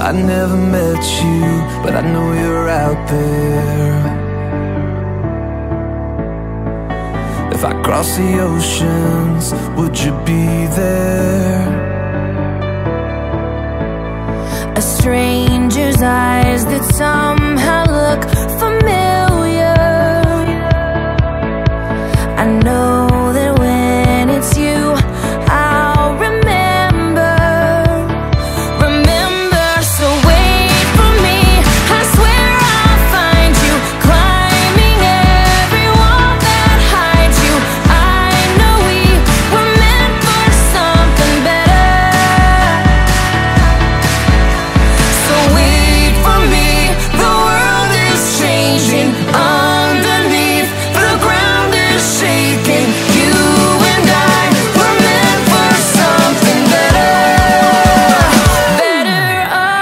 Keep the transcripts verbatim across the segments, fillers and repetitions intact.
I never met you, but I know you're out there. If I cross the oceans, would you be there? A stranger's eyes that somehow look familiar. I know that when it's you, I'll remember. Remember, so wait for me. I swear I'll find you, climbing every wall that hides you. I know we were meant for something better. So wait for me, the world is changing underneath, the ground is shaking. You and I were meant for something better. Better,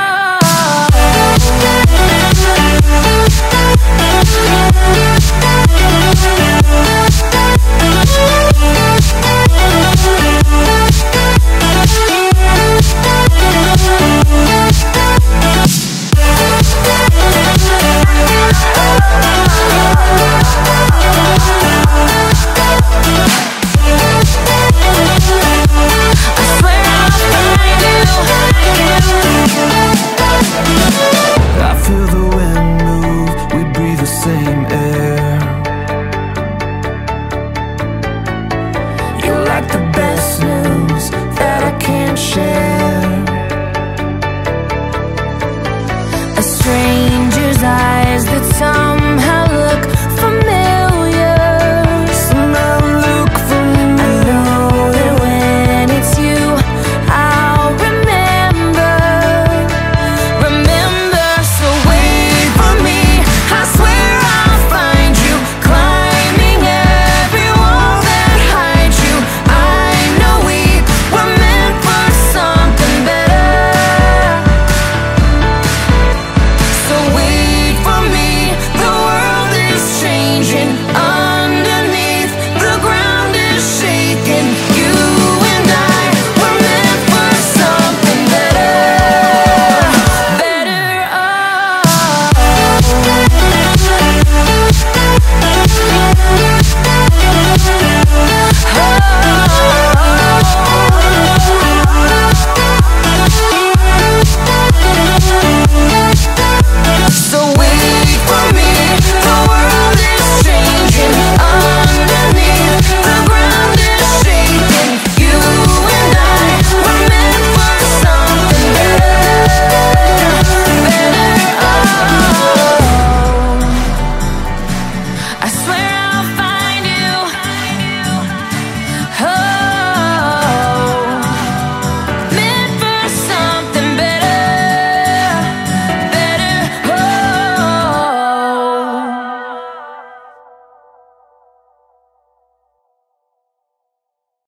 I swear I'll find you. I feel the wind move, we breathe the same air. You're like the best news that I can't share.